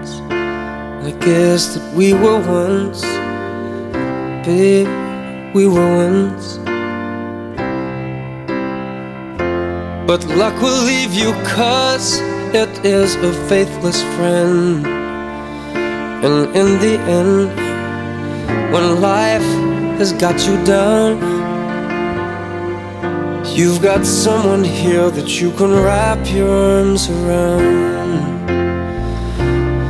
once. And I guess that we were once, babe, we were once. But luck will leave you, 'cause it is a faithless friend. And in the end, when life has got you down, you've got someone here that you can wrap your arms around.